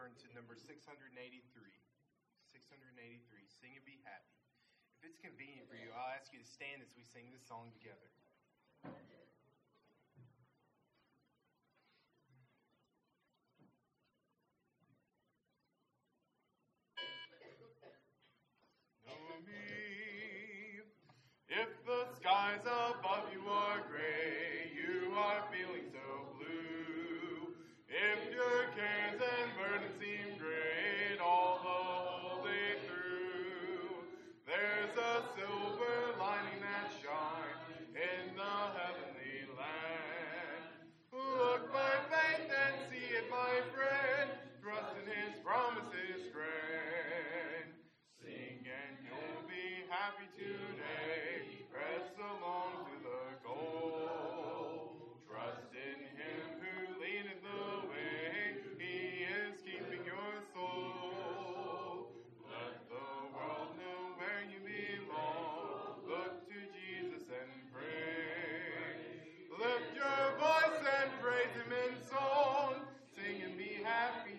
turn to number 683. 683, Sing and Be Happy. If it's convenient for you, I'll ask you to stand as we sing this song together. Know me, if the skies above you are gray, you are feeling so blue. If your cares and burdens seem great all the whole day through, there's a silver lining that shines in the heavenly land. Look by faith and see it, my friend. Trust in His promises grand. Sing and you'll be happy today. Press along to the goal. Trust in Him who leadeth the way. He is keeping your soul. Let the world know where you belong. Look to Jesus and pray. Lift your voice and praise Him in song. Sing and be happy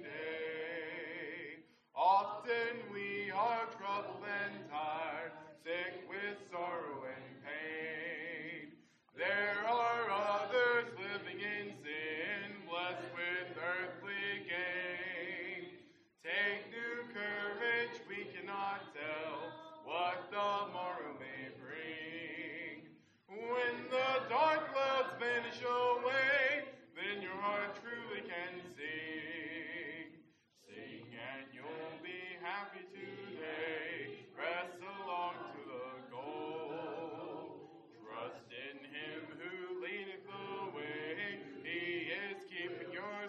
today. Often we are troubled and tired, sick with sorrow and pain. There are others living in sin, blessed with earthly gain. Take new courage, we cannot tell what the morrow may bring. When the dark clouds vanish away, then your heart truly can sing. Sing and you'll be happy today. Press along to the goal. Trust in Him who leadeth the way. He is keeping your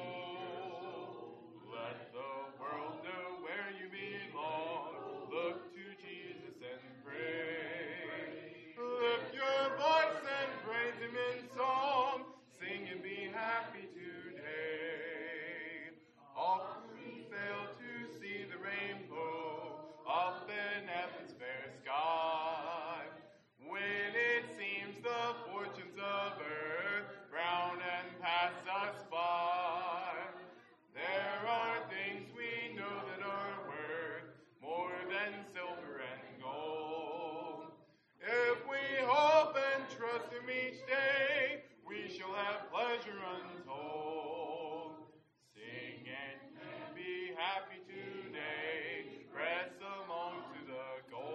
soul. Let the world know where you belong. Look to Jesus and pray. Lift your voice and praise Him in song. Sing and be happy today. Often we fail to see the rainbow up in heaven's fair sky. When it seems the fortunes of earth frown and pass us by, there are things we know that are worth more than silver and gold. If we hope and trust Him each day, we shall have pleasure untold. Sing and be happy today. Press along to the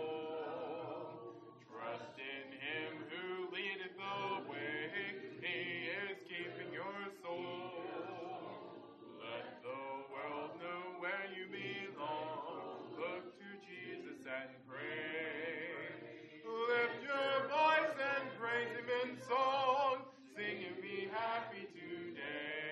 goal. Trust in Him who leadeth the way. He is keeping your soul. Let the world know where you belong. Look to Jesus and pray. Lift your voice and praise Him in song. Sing and be happy today.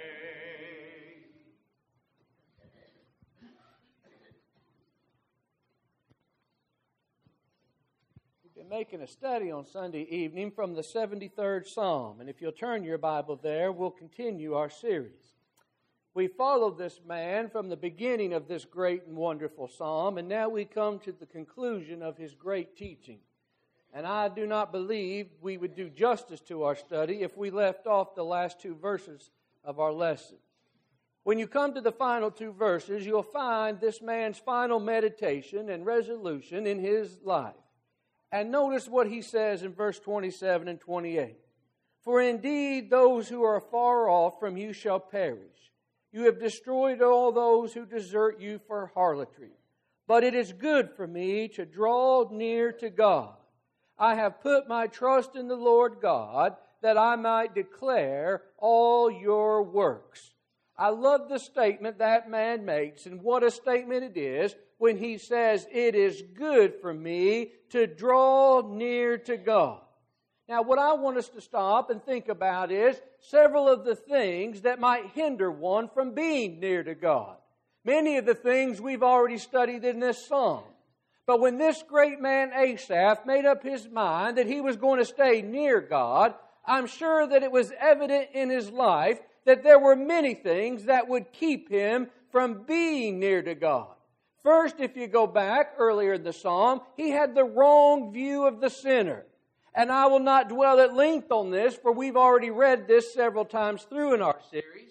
We've been making a study on Sunday evening from the 73rd Psalm, and if you'll turn your Bible there, we'll continue our series. We followed this man from the beginning of this great and wonderful psalm, and now we come to the conclusion of his great teaching. And I do not believe we would do justice to our study if we left off the last two verses of our lesson. When you come to the final two verses, you'll find this man's final meditation and resolution in his life. And notice what he says in verse 27 and 28. For indeed those who are far off from you shall perish. You have destroyed all those who desert you for harlotry. But it is good for me to draw near to God. I have put my trust in the Lord God, that I might declare all your works. I love the statement that man makes, and what a statement it is when he says, it is good for me to draw near to God. Now, what I want us to stop and think about is several of the things that might hinder one from being near to God. Many of the things we've already studied in this psalm. But when this great man Asaph made up his mind that he was going to stay near God, I'm sure that it was evident in his life that there were many things that would keep him from being near to God. First, if you go back earlier in the psalm, he had the wrong view of the sinner. And I will not dwell at length on this, for we've already read this several times through in our series.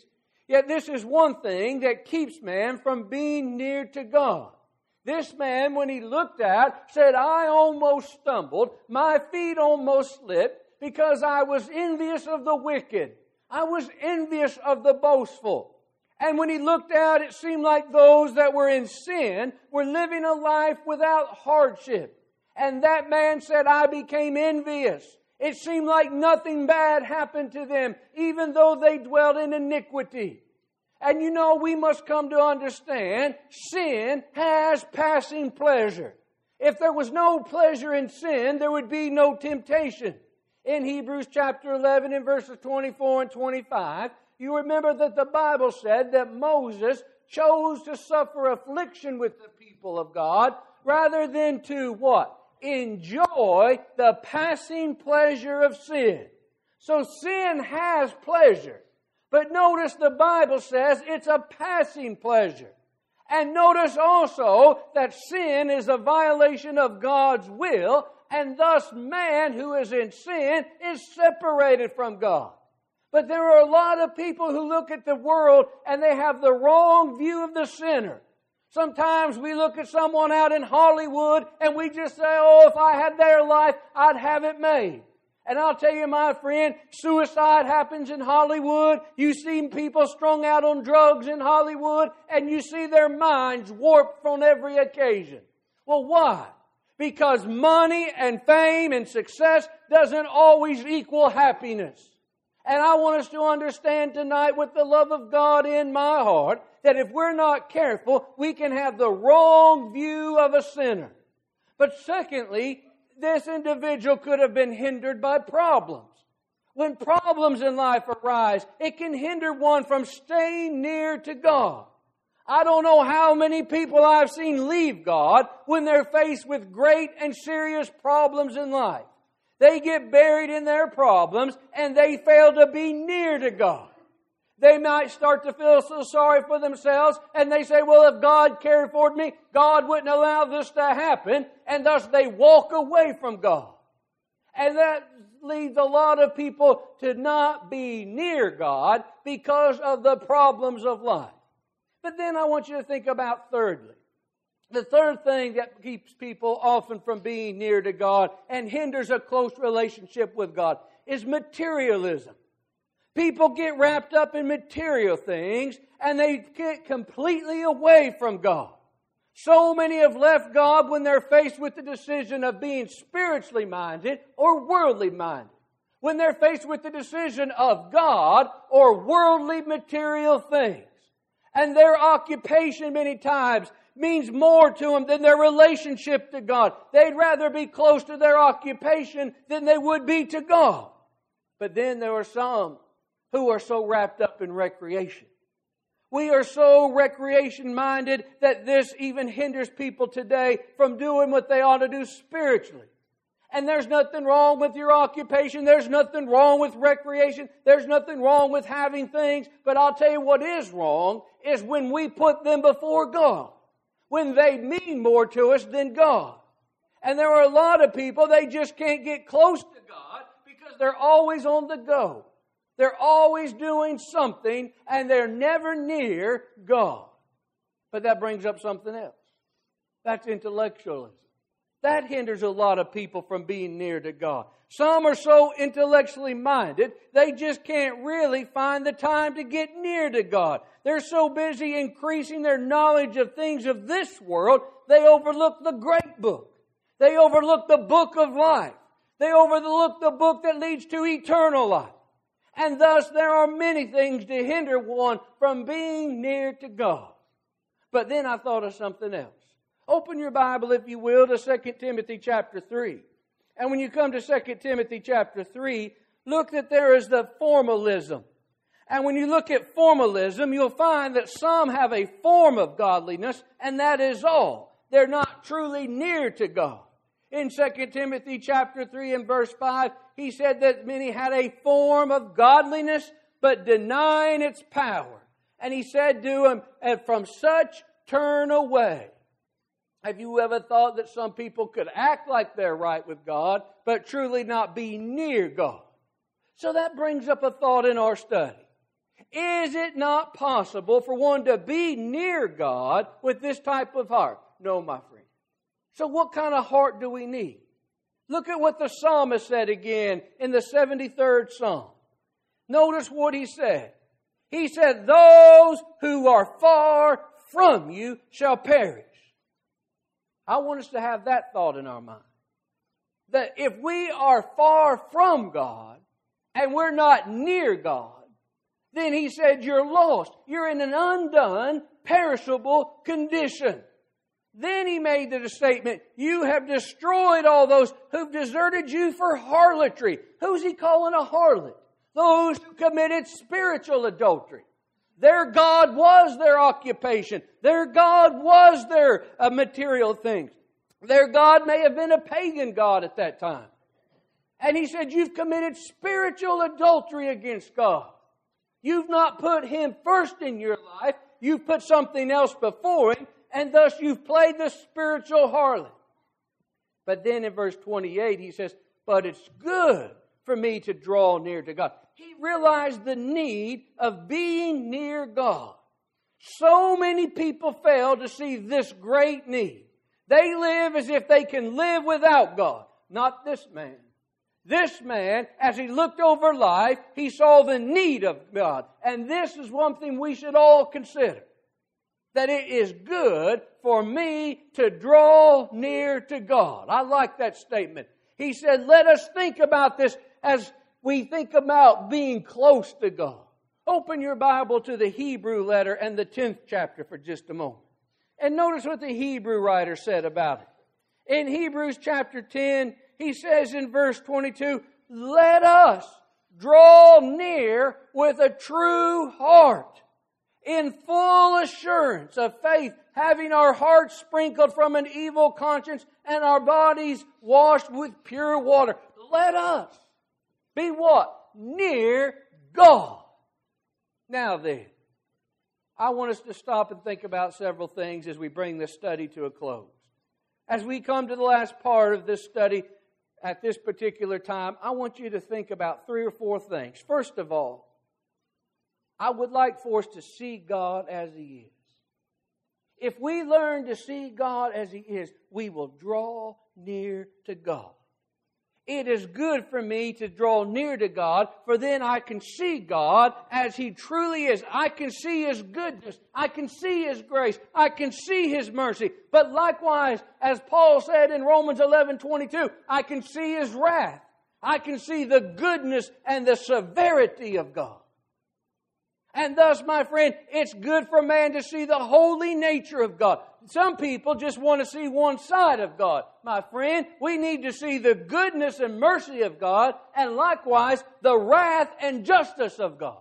Yet this is one thing that keeps man from being near to God. This man, when he looked out, said, I almost stumbled, my feet almost slipped, because I was envious of the wicked. I was envious of the boastful. And when he looked out, it seemed like those that were in sin were living a life without hardship. And that man said, I became envious. It seemed like nothing bad happened to them, even though they dwelt in iniquity. And you know, we must come to understand, sin has passing pleasure. If there was no pleasure in sin, there would be no temptation. In Hebrews chapter 11 and verses 24 and 25, you remember that the Bible said that Moses chose to suffer affliction with the people of God rather than to what? Enjoy the passing pleasure of sin. So sin has pleasure. But notice the Bible says it's a passing pleasure. And notice also that sin is a violation of God's will, and thus man who is in sin is separated from God. But there are a lot of people who look at the world and they have the wrong view of the sinner. Sometimes we look at someone out in Hollywood and we just say, oh, if I had their life, I'd have it made. And I'll tell you, my friend, suicide happens in Hollywood. You see people strung out on drugs in Hollywood, and you see their minds warped on every occasion. Well, why? Because money and fame and success doesn't always equal happiness. And I want us to understand tonight, with the love of God in my heart, that if we're not careful, we can have the wrong view of a sinner. But secondly, this individual could have been hindered by problems. When problems in life arise, it can hinder one from staying near to God. I don't know how many people I've seen leave God when they're faced with great and serious problems in life. They get buried in their problems and they fail to be near to God. They might start to feel so sorry for themselves, and they say, well, if God cared for me, God wouldn't allow this to happen, and thus they walk away from God. And that leads a lot of people to not be near God because of the problems of life. But then I want you to think about thirdly. The third thing that keeps people often from being near to God and hinders a close relationship with God is materialism. People get wrapped up in material things and they get completely away from God. So many have left God when they're faced with the decision of being spiritually minded or worldly minded. When they're faced with the decision of God or worldly material things. And their occupation many times means more to them than their relationship to God. They'd rather be close to their occupation than they would be to God. But then there are some who are so wrapped up in recreation. We are so recreation-minded that this even hinders people today from doing what they ought to do spiritually. And there's nothing wrong with your occupation. There's nothing wrong with recreation. There's nothing wrong with having things. But I'll tell you what is wrong is when we put them before God. When they mean more to us than God. And there are a lot of people, they just can't get close to God because they're always on the go. They're always doing something and they're never near God. But that brings up something else. That's intellectualism. That hinders a lot of people from being near to God. Some are so intellectually minded, they just can't really find the time to get near to God. They're so busy increasing their knowledge of things of this world, they overlook the great book. They overlook the book of life. They overlook the book that leads to eternal life. And thus there are many things to hinder one from being near to God. But then I thought of something else. Open your Bible, if you will, to 2 Timothy chapter 3. And when you come to 2 Timothy chapter 3, look that there is the formalism. And when you look at formalism, you'll find that some have a form of godliness, and that is all. They're not truly near to God. In 2 Timothy chapter 3 and verse 5, he said that many had a form of godliness, but denying its power. And he said to them, and from such turn away. Have you ever thought that some people could act like they're right with God, but truly not be near God? So that brings up a thought in our study. Is it not possible for one to be near God with this type of heart? No, my friend. So what kind of heart do we need? Look at what the psalmist said again in the 73rd Psalm. Notice what he said. He said, those who are far from you shall perish. I want us to have that thought in our mind. That if we are far from God and we're not near God, then he said you're lost. You're in an undone, perishable condition. Then he made the statement, you have destroyed all those who've deserted you for harlotry. Who's he calling a harlot? Those who committed spiritual adultery. Their God was their occupation. Their God was their material things. Their God may have been a pagan God at that time. And he said, you've committed spiritual adultery against God. You've not put Him first in your life. You've put something else before Him. And thus you've played the spiritual harlot. But then in verse 28 he says, but it's good for me to draw near to God. He realized the need of being near God. So many people fail to see this great need. They live as if they can live without God. Not this man. This man, as he looked over life, he saw the need of God. And this is one thing we should all consider. That it is good for me to draw near to God. I like that statement. He said, let us think about this as we think about being close to God. Open your Bible to the Hebrew letter and the 10th chapter for just a moment. And notice what the Hebrew writer said about it. In Hebrews chapter 10, he says in verse 22, let us draw near with a true heart, in full assurance of faith, having our hearts sprinkled from an evil conscience and our bodies washed with pure water. Let us be what? Near God. Now then, I want us to stop and think about several things as we bring this study to a close. As we come to the last part of this study at this particular time, I want you to think about 3 or 4 things. First of all, I would like for us to see God as He is. If we learn to see God as He is, we will draw near to God. It is good for me to draw near to God, for then I can see God as He truly is. I can see His goodness. I can see His grace. I can see His mercy. But likewise, as Paul said in Romans 11:22, I can see His wrath. I can see the goodness and the severity of God. And thus, my friend, it's good for man to see the holy nature of God. Some people just want to see one side of God. My friend, we need to see the goodness and mercy of God, and likewise, the wrath and justice of God.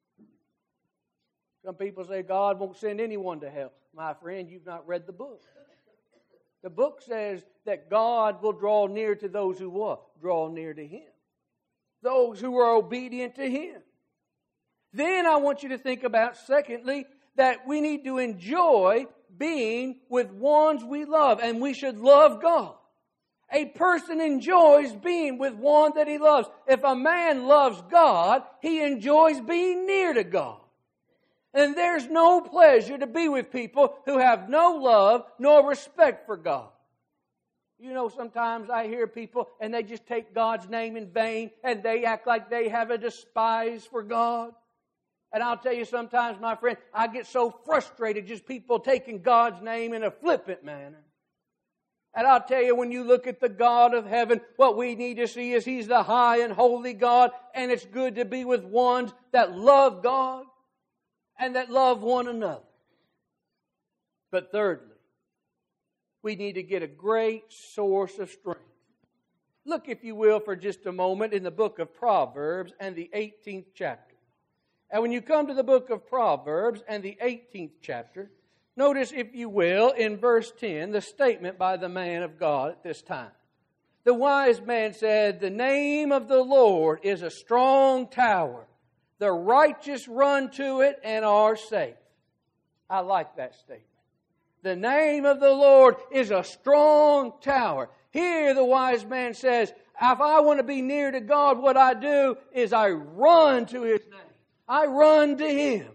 Some people say God won't send anyone to hell. My friend, you've not read the book. The book says that God will draw near to those who what? Draw near to Him. Those who are obedient to Him. Then I want you to think about, secondly, that we need to enjoy being with ones we love, and we should love God. A person enjoys being with one that he loves. If a man loves God, he enjoys being near to God. And there's no pleasure to be with people who have no love nor respect for God. You know, sometimes I hear people and they just take God's name in vain and they act like they have a despise for God. And I'll tell you sometimes, my friend, I get so frustrated just people taking God's name in a flippant manner. And I'll tell you, when you look at the God of heaven, what we need to see is He's the high and holy God. And it's good to be with ones that love God and that love one another. But thirdly, we need to get a great source of strength. Look, if you will, for just a moment in the book of Proverbs and the 18th chapter. And when you come to the book of Proverbs and the 18th chapter, notice, if you will, in verse 10, the statement by the man of God at this time. The wise man said, the name of the Lord is a strong tower. The righteous run to it and are safe. I like that statement. The name of the Lord is a strong tower. Here the wise man says, if I want to be near to God, what I do is I run to His name. I run to Him.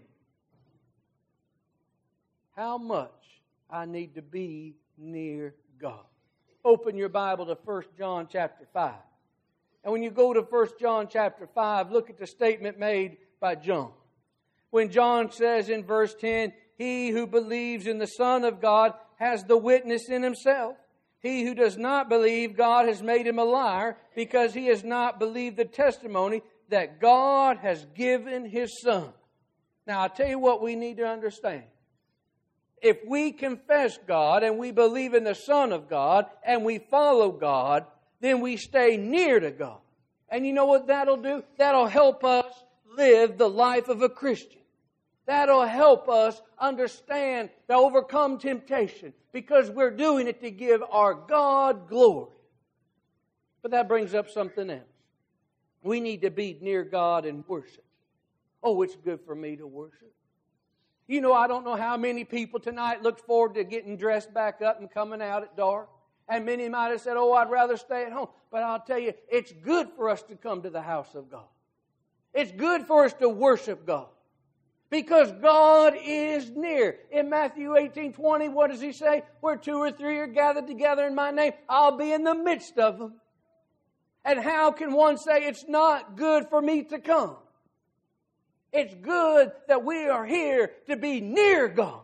How much I need to be near God. Open your Bible to 1 John chapter 5. And when you go to 1 John chapter 5, look at the statement made by John. When John says in verse 10, he who believes in the Son of God has the witness in himself. He who does not believe God has made him a liar, because he has not believed the testimony that God has given His Son. Now, I'll tell you what we need to understand. If we confess God and we believe in the Son of God and we follow God, then we stay near to God. And you know what that'll do? That'll help us live the life of a Christian. That'll help us understand to overcome temptation, because we're doing it to give our God glory. But that brings up something else. We need to be near God and worship. Oh, it's good for me to worship. You know, I don't know how many people tonight look forward to getting dressed back up and coming out at dark. And many might have said, oh, I'd rather stay at home. But I'll tell you, it's good for us to come to the house of God. It's good for us to worship God. Because God is near. In Matthew 18:20, what does He say? Where 2 or 3 are gathered together in my name, I'll be in the midst of them. And how can one say it's not good for me to come? It's good that we are here to be near God.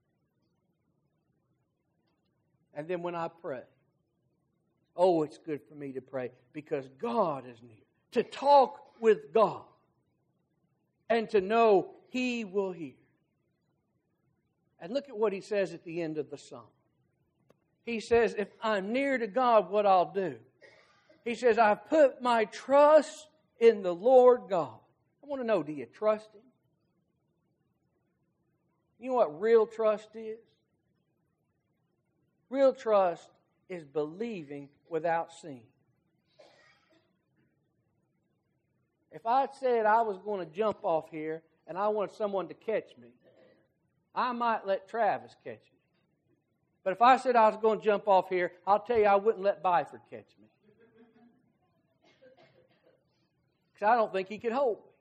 And then when I pray, oh, it's good for me to pray because God is near. To talk with God and to know He will hear. And look at what he says at the end of the psalm. He says, if I'm near to God, what I'll do. He says, I've put my trust in the Lord God. I want to know, do you trust Him? You know what real trust is? Real trust is believing without seeing. If I said I was going to jump off here and I wanted someone to catch me, I might let Travis catch me. But if I said I was going to jump off here, I'll tell you I wouldn't let Byford catch me. Because I don't think he could hold me.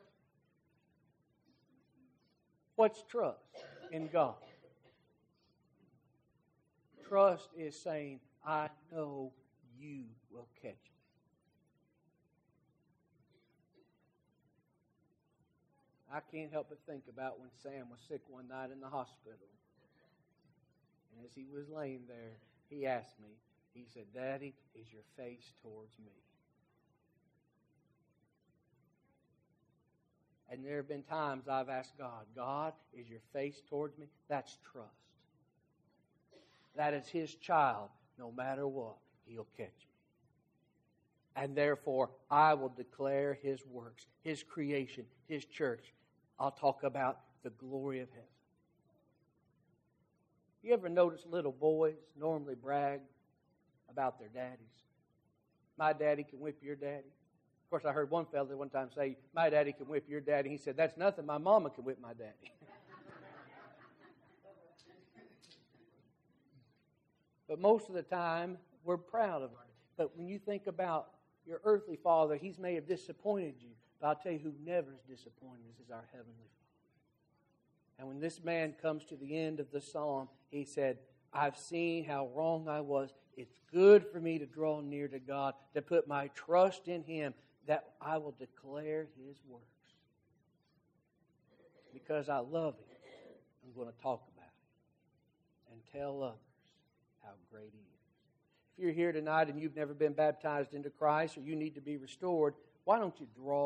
What's trust in God? Trust is saying, I know You will catch me. I can't help but think about when Sam was sick one night in the hospital. And as he was laying there, he asked me, he said, Daddy, is your face towards me? And there have been times I've asked God, God, is your face towards me? That's trust. That is His child. No matter what, He'll catch me. And therefore, I will declare His works, His creation, His church. I'll talk about the glory of heaven. You ever notice little boys normally brag about their daddies? My daddy can whip your daddy. Of course, I heard one fellow one time say, my daddy can whip your daddy. He said, that's nothing. My mama can whip my daddy. But most of the time, we're proud of it. But when you think about your earthly father, he may have disappointed you. But I'll tell you who never is disappointed is our Heavenly Father. And when this man comes to the end of the psalm, he said, I've seen how wrong I was. It's good for me to draw near to God, to put my trust in Him, that I will declare His works. Because I love Him, I'm going to talk about it and tell others how great He is. If you're here tonight and you've never been baptized into Christ or you need to be restored, why don't you draw